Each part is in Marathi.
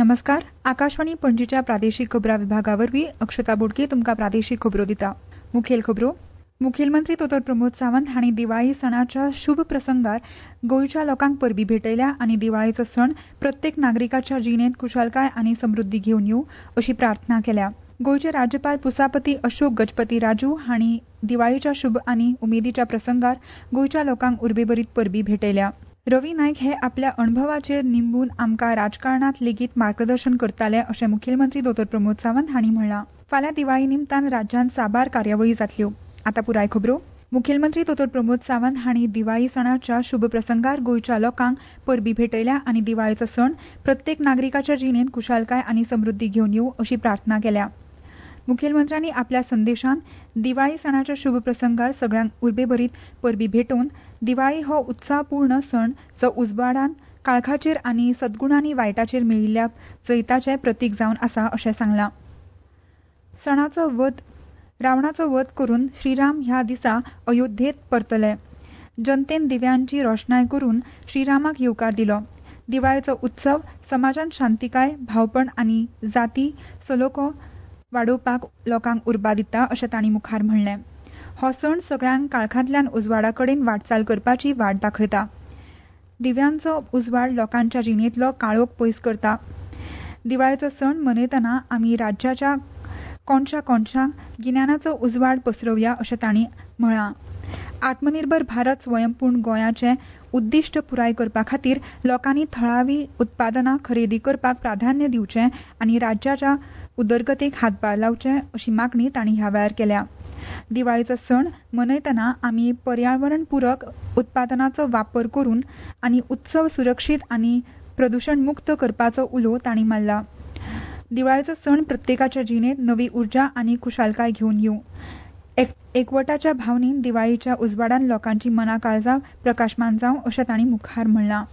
नमस्कार. आकाशवाणी पणजीच्या प्रादेशीक खबरां विभागावरवीं अक्षता बोडके तुमकां प्रादेशीक खबरो दिता. मुखेल खबरो. मुखेलमंत्री दोतोर प्रमोद सावंत हांणी दिवाळी सणाच्या शुभ प्रसंगार गोंयच्या लोकांक परबीं भेटयल्या आनी दिवाळीचो सण प्रत्येक नागरिकाच्या जिणेंत खुशालकाय आनी समृद्धी घेवन येवं अशी प्रार्थना केल्या. गोंयचे राज्यपाल पुसापती अशोक गजपती राजू हांणी दिवाळीच्या शुभ आनी उमेदीच्या प्रसंगार गोंयच्या लोकांक उर्बेभरीत परबीं भेटयल्या. रवी नायक हे आपल्या अणभवाचेर निंबून आमकां राजकारणांत लेगीत मार्गदर्शन करताले अशें मुखेलमंत्री दोतोर प्रमोद सावंत हांणी म्हणलां. फाल्यां दिवाळी निमतान राज्यांत साबार कार्यावळी जातल्यो. आतां पुराय खबरो. मुखेलमंत्री दोतोर प्रमोद सावंत हांणी दिवाळी सणाच्या शुभ प्रसंगार गोंयच्या लोकांक परबीं भेटयल्या आनी दिवाळीचो सण प्रत्येक नागरिकाच्या जिणेंत खुशालकाय आनी समृद्धी घेवन येवं अशी प्रार्थना केल्या. मुखेलमंत्र्यांनी आपल्या संदेशांत दिवाळी सणाच्या शुभ प्रसंगार सगळ्यांक उर्बेभरीत परबीं भेटोवन दिवाळी हो उत्साहपूर्ण सण जो उजवाडान काळखाचेर आनी सद्गुणांनी वायटाचेर मेळिल्ल्या जैताचें प्रतीक जावन आसा अशें सांगलां. रावणाचो वध करून श्रीराम ह्या दिसा अयोध्येंत परतले. जनतेन दिव्यांची रोशनाय करून श्रीरामाक येवकार दिलो. दिवाळीचो उत्सव समाजांत शांतीकाय, भावपण आनी जाती सलोखो वाडोवपाक लोकांक उर्बा दिता अशें तांणी मुखार म्हणलें. हो सण सगळ्यांक काळखांतल्यान उजवाडा कडेन वाटचाल करपाची वाट दाखयता. दिव्यांचो उजवाड लोकांच्या जिणेंतलो काळोख पयस करता. दिवाळीचो सण मनयतना आमी राज्याच्या कोणशा कोणशांक गिन्यानाचो उजवाड पसरवया अशें तांणी म्हळां. आत्मनिर्भर भारत स्वयंपूर्ण गोंयाचें उद्दिश्ट पुराय करपा खातीर लोकांनी थळावी उत्पादनां खरेदी करपाक प्राधान्य दिवचें आनी राज्याच्या उदरगतेक हातभार लावचे अशी मागणी तांणी ह्या वेळार केल्या. दिवाळीचो सण मनयतना आमी पर्यावरण पूरक उत्पादनांचो वापर करून आनी उत्सव सुरक्षीत आनी प्रदूषण मुक्त करपाचो उलो तांणी मारला. दिवाळीचो सण प्रत्येकाच्या जिणेंत नवी उर्जा आनी खुशालकाय घेवन येवं. एकवटाच्या भावनेन दिवाळीच्या उजवाडान लोकांची मनां काळजां प्रकाशमान जावं अशें तांणी मुखार म्हणलां.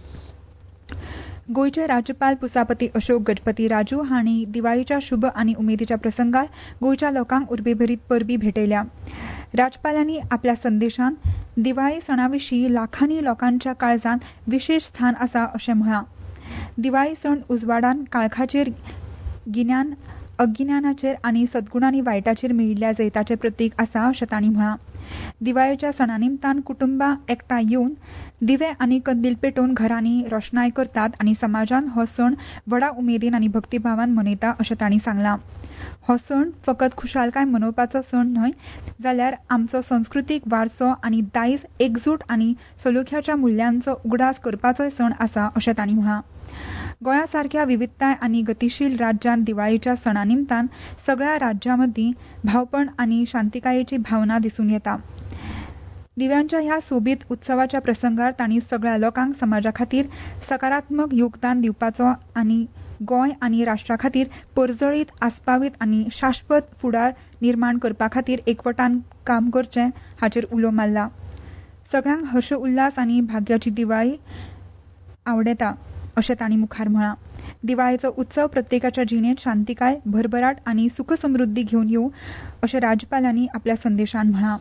गोंयचे राज्यपाल पुसापती अशोक गजपती राजू हांणी दिवाळीच्या शुभ आनी उमेदीच्या प्रसंगार गोंयच्या लोकांक उर्बेभरीत परबीं भेटयल्या. राज्यपालांनी आपल्या संदेशांत दिवाळी सणाविशीं लाखांनी लोकांच्या काळजांत विशेश स्थान आसा अशें म्हळां. दिवाळी सण उजवाडान काळखाचेर गिन्यान अज्ञानाचेर आनी सद्गुणांनी वायटाचेर मेळिल्ल्या जैताचें प्रतीक आसा अशें तांणी म्हळां. दिवाळीच्या सणा निमतान कुटुंबां एकठांय येवन दिवे आनी कंदील पेटोवन घरांनी रोशनाय करतात आनी समाजान हो सण व्हडा उमेदीन आनी भक्तिभावान मनयता अशें तांणी सांगलां. हो सण फकत खुशालकाय मनोवपाचो सण न्हय जाल्यार आमचो संस्कृतीक वारसो आनी दायज एकजूट आनी सलोख्याच्या मुल्यांचो उगडास करपाचोय सण आसा अशें तांणी म्हळां. गोंया सारक्या विविधताय आनी गतीशील राज्यांत दिवाळीच्या सणा निमतान सगळ्या राज्यां मदीं भावपण आनी शांतिकायेची भावना दिसून येता. दिव्यांच्या ह्या सोबीत उत्सवाच्या प्रसंगार तांणी सगळ्या लोकांक समाजा खातीर सकारात्मक योगदान दिवपाचो आनी गोंय आनी राष्ट्रा खातीर परजळीत आस्पावीत आनी शाश्वत फुडार निर्माण करपा खातीर एकवटान काम करचें हाचेर उलो मारला. सगळ्यांक हर्ष उल्हास आनी भाग्याची दिवाळी आवडेता अशें तांणी मुखार म्हळां. दिवाळीचो उत्सव प्रत्येकाच्या जिणेंत शांतिकाय, भरभराट आनी सुख समृद्धी घेवन येवं अशें राज्यपालांनी आपल्या संदेशांत म्हळां.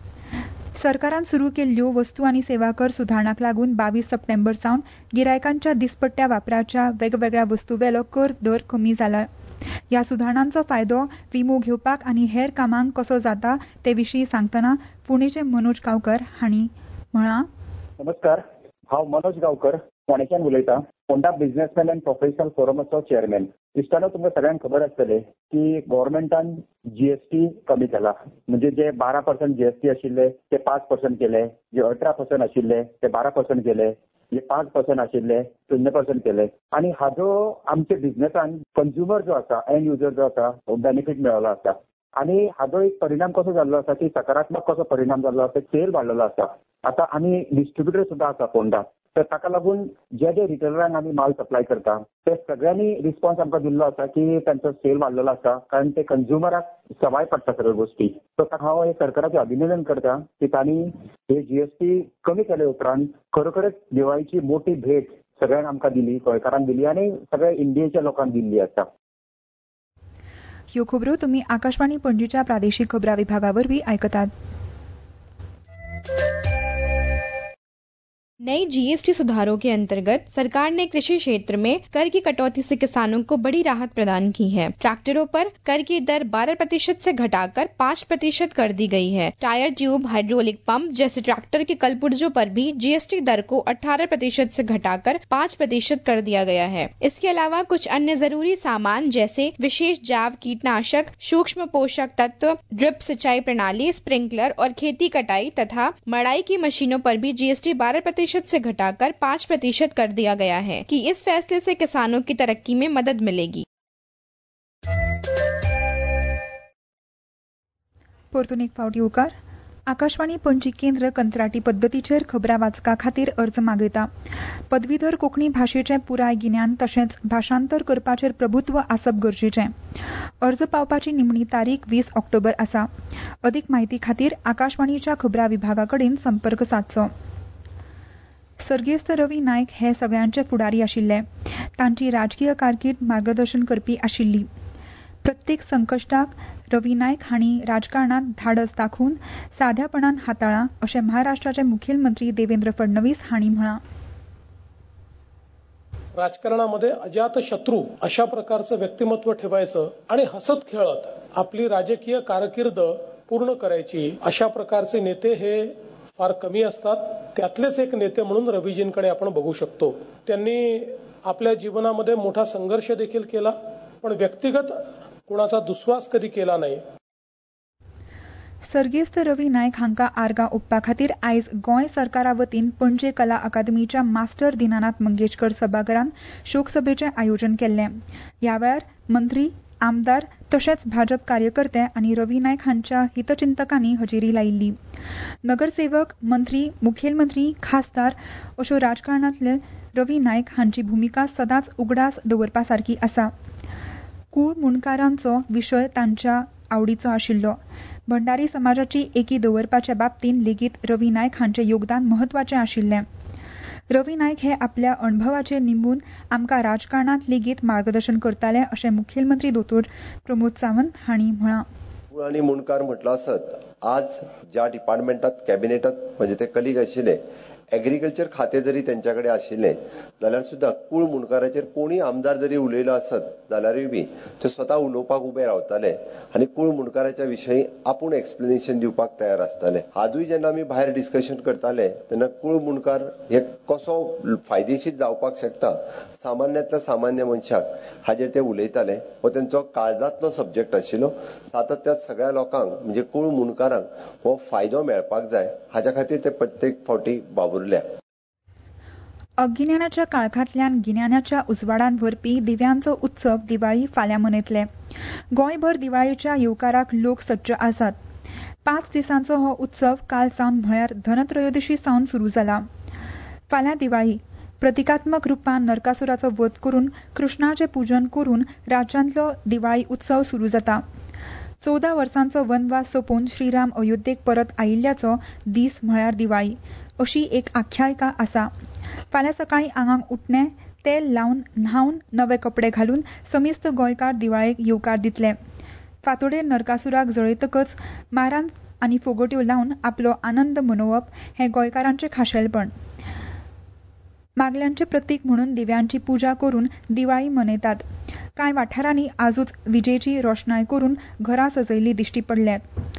सरकारान सुरू केल्ल्यो वस्तू आनी सेवा कर सुदारणाक लागून 22 सप्टेंबर सावन गिरायकांच्या दिसपट्ट्या वापराच्या वेगवेगळ्या वस्तूवेलो कर दर कमी जाला. ह्या सुदारणांचो फायदो विमो घेवपाक आनी हेर कामांक कसो जाता ते विशीं सांगतना पुणेचे मनोज गांवकर हांणी म्हळां. नमस्कार, हांव मनोज गांवकर फोंडेच्यान उलयतां. फोंडा बिझनेसमॅन अँड प्रोफेशनल फोरमाचो चेअरमॅन. इश्टानो तुमकां सगळ्यांक खबर आसतलें की गव्हर्नमेंटान जीएसटी कमी केला. म्हणजे जे 12% जीएसटी आशिल्ले ते 5% केले, जे 18% आशिल्ले ते 12% केले, जे 5% आशिल्ले 0% केले. आणि हाजो आमच्या बिझनेसान कंझ्युमर जो आसा, एंड युजर जो आसा, बेनिफीट मेळ्ळो आसा. आणि हाजो एक परिणाम कसो जाल्लो आसा की सकारात्मक कसो परिणाम जाल्लो आसा, सेल वाडलेलो आसा. आता आमी डिस्ट्रिब्युटर सुद्दां आसा फोंडा, तर ताका लागून जे रिटेलरांक आमी माल सप्लाय करता ते सगळ्यांनी रिस्पॉन्स आमकां दिल्लो आसा की तांचो सेल वाडलेलो आसा, कारण ते कंझ्युमराक सवाय पडटा सगळ्यो गोष्टी. सो ताका हांव हे सरकाराचें अभिनंदन करता की तांणी हे जीएसटी कमी केले उपरांत खरोखरच दिवाळीची मोठी भेट सगळ्यांक आमकां दिली, गोंयकारांक दिली आनी सगळ्या इंडियेच्या लोकांक दिल्ली आसा. ह्यो खबरो तुमी आकाशवाणी पणजीच्या प्रादेशीक खबरां विभागावरवीं आयकतात. नई जीएसटी सुधारों के अंतर्गत सरकार ने कृषि क्षेत्र में कर की कटौती से किसानों को बड़ी राहत प्रदान की है। ट्रैक्टरों पर कर की दर 12% से घटाकर 5% कर दी गई है। टायर ट्यूब, हाइड्रोलिक पंप जैसे ट्रैक्टर के कलपुर्जों पर भी जीएसटी दर को 18% से घटाकर 5% कर दिया गया है। इसके अलावा कुछ अन्य जरूरी सामान जैसे विशेष जैव कीटनाशक, सूक्ष्म पोषक तत्व, ड्रिप सिंचाई प्रणाली, स्प्रिंकलर और खेती कटाई तथा मड़ाई की मशीनों पर भी जीएसटी 12% से घटाकर 5% कर दिया गया है कि इस फैसले से किसानों की तरक्की में मदद मिलेगी। परतून एक फावटी उकार आकाशवाणी पणजी केंद्र कंत्राटी पद्दतीचेर खबरां वाचका खातीर अर्ज मागयता. पदवीधर कोंकणी भाशेचें पुराय गिन्यान तशेंच भाशांतर करपाचेर प्रभुत्व आसप गरजेचें. अर्ज पावपाची निमणी तारीख 20 ऑक्टोबर आसा. अदीक म्हायती खातीर आकाशवाणीच्या खबरां विभागा कडेन संपर्क सादचो. सर्गेस्त रवी नायक हे सगळ्यांचे फुडारी आशिल्ले. तांची राजकीय कारकीर्द मार्गदर्शन करपी आशिल्ली. प्रत्येक संकश्टाक रवी नायक हांणी राजकारणांत धाडस दाखोवन साध्यापणान हाताळ्ळां अशें महाराष्ट्राचे मुखेलमंत्री देवेंद्र फडणवीस हांणी म्हळां. राजकारणामध्ये अजात शत्रू अशा प्रकारचं व्यक्तिमत्व ठेवायचं आणि हसत खेळत आपली राजकीय कारकीर्द पूर्ण करायची अशा प्रकारचे नेते हे फार कमी असतात. त्यातलेच एक नेते म्हणून रवीजींकडे आपण बघू शकतो. त्यांनी आपल्या जीवनामध्ये मोठा संघर्ष देखील केला, पण व्यक्तिगत कोणाचा दुस्वास कधी केला नाही. सर्गेस्त रवी नायक हांका आर्गां ओपपा खातीर आयज गोंय सरकारा वतीन पणजे कला अकादमीच्या मास्टर दिनानाथ मंगेशकर सभाघरांत शोकसभेचें आयोजन केल्लें. ह्या वेळार मंत्री, आमदार तशेंच भाजप कार्यकर्ते आनी रवी नायक हांच्या हितचिंतकांनी हजेरी लायिल्ली. नगरसेवक, मंत्री, मुखेलमंत्री, खासदार अशो राजकारणांतले रवी नायक हांची भुमिका सदांच उगडास दवरपा सारकी आसा. कुळ मुणकारांचो विशय तांच्या आवडीचो आशिल्लो. भंडारी समाजाची एकी दवरपाच्या बाबतींत लेगीत रवी नायक हांचें योगदान म्हत्वाचें आशिल्लें. रवी नायक हे आपल्या अणभवाचेर निंबून आमकां राजकारणांत लेगीत मार्गदर्शन करताले अशें मुखेलमंत्री दोतोर प्रमोद सावंत हांणी म्हळां. कुळ आनी मुणकार म्हटलो आसत, आज ज्या डिपार्टमेंटात कॅबिनेटात म्हणजे ते कलीग आशिल्ले, एग्रीकल्चर खातें जरी तेंच्याकडे आशिल्लें जाल्यार सुद्दां कुळ मुणकाराचेर कोणी आमदार जरी उलयलो आसत जाल्यारूय बी ते स्वता उलोवपाक उबे रावताले आनी कुळ मुणकाराच्या विशयी आपूण एक्सप्लेनेशन दिवपाक तयार आसताले. आजूय जेन्ना आमी भायर डिस्कशन करताले तेन्ना कुळ मुणकार हे कसो फायदेशीर जावपाक शकता सामान्यांतल्या सामान्य मनशाक हाजेर ते उलयताले. हो तेंचो काळजांतलो सब्जेक्ट आशिल्लो. सातत्यात सगळ्या लोकांक म्हणजे कुळ मुणकारांक हो फायदो मेळपाक जाय हाच्या खातीर ते प्रत्येक फावटी वावुरल्या. अगिन्यानाच्या काळखांतल्यान गिन्यानाच्या उजवाडान व्हरपी दिव्यांचो उत्सव दिवाळी फाल्यां मनयतले. गोंयभर दिवाळीच्या येवकाराक लोक सज्ज आसात. 5 दिसांचो हो उत्सव काल सावन म्हळ्यार धनत्रयोदशी सावन सुरू जाला. फाल्यां दिवाळी. प्रतिकात्मक रुपान नरकासुराचो वध करून कृष्णाचें पूजन करून राज्यांतलो दिवाळी उत्सव सुरू जाता. 14 वर्सांचो वनवास सोंपोवन श्रीराम अयोध्येक परत आयिल्ल्याचो दीस म्हळ्यार दिवाळी अशी एक आख्यायिका आसा. फाल्यां सकाळीं आंगाक उठणे, तेल लावन न्हावन नवे कपडे घालून समिस्त गोंयकार दिवाळेक येवकार दितले. फांतोडेर नरकासुराक जळयतकच मारान आनी फोगोट्यो लावन आपलो आनंद मनोवप हें गोंयकारांचें खाशेलपण. मागल्यांचें प्रतीक म्हणून दिव्यांची पुजा करून दिवाळी मनयतात. कांय वाठारांनी आजूच विजेची रोशनाय करून घरां सजयल्लीं दिश्टी पडल्यात.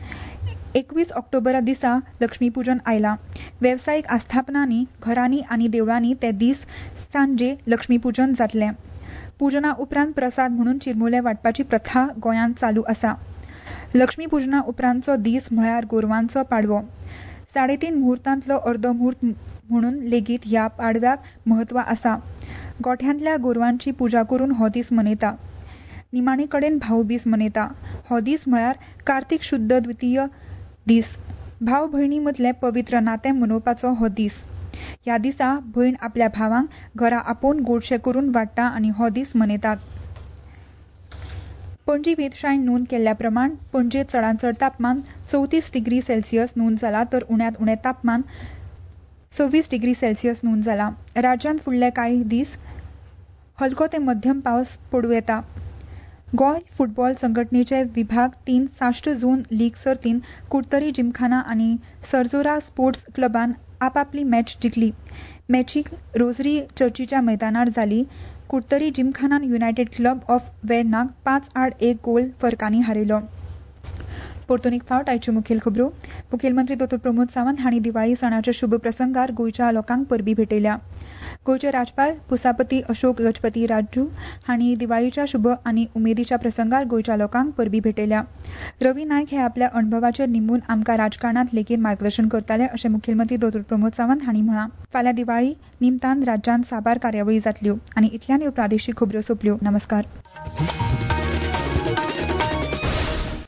21 ऑक्टोबरा दिसा लक्ष्मीपूजन आयलां. वेवसायीक आस्थापनांनी, घरांनी आनी देवळांनी ते दीस सांजे लक्ष्मीपूजन जातलें. पूजना उपरांत प्रसाद म्हणून चिरमुले वांटपाची प्रथा गोंयांत चालू आसा. लक्ष्मीपूजना उपरांतचो दीस म्हळ्यार गोरवांचो पाडवो. 3:30 मुहूर्तांतलो अर्दो मुहूर्त म्हणून लेगीत ह्या पाडव्याक म्हत्व आसा. गोठ्यांतल्या गोरवांची पुजा करून हो दीस मनयता. निमाणे कडेन भाऊबीज मनयता. हो दीस म्हळ्यार कार्तीक शुद्ध द्वितीय दीस. भाव भयणी मदलें पवित्र नातें मनोवपाचो हो दीस. ह्या दिसा भयण आपल्या भावांक घरा आपोवन गोडशें करून वाडटा आनी हो दीस मनयतात. पणजी वेधशाळेन नोंद केल्ल्या प्रमाण पणजेत चडांत चड तापमान 34 डिग्री सेल्सियस नोंद जाला तर उण्यांत उणें तापमान 26 डिग्री सेल्सियस नोंद जाला. राज्यांत फुडले कांय दीस हलको ते मध्यम पावस पडूं येता. गोंय फुटबॉल संघटनेचे विभाग 3 साश्ट झोन लीग सर्तीन कुडतरी जिमखाना आनी सर्जोरा स्पोर्ट्स क्लबान आपापली मॅच जिखली. मॅचीक रोझरी चर्चीच्या मैदानार जाली. कुडतरी जिमखानान युनायटेड क्लब ऑफ वेर्नाक 5-1 गोल फरकानी हारयलो. परतून एक फावट आयच्यो मुखेल खबरो. मुखेलमंत्री दोतोर प्रमोद सावंत हांणी दिवाळी सणाच्या शुभ प्रसंगार गोंयच्या लोकांक परबी भेटयल्या. गोंयचे राज्यपाल पुसापती अशोक गजपती राजू हांणी दिवाळीच्या शुभ आनी उमेदीच्या प्रसंगार गोंयच्या लोकांक परबी भेटयल्या. रवी नायक हे आपल्या अणभवाचेर निमून आमकां राजकारणांत लेगीत मार्गदर्शन करताले अशें मुखेलमंत्री दोतोर प्रमोद सावंत हांणी म्हळां. फाल्यां दिवाळी निमतान राज्यांत साबार कार्यावळी जातल्यो आनी इतल्यान ह्यो प्रादेशीक खबरो सोंपल्यो. नमस्कार.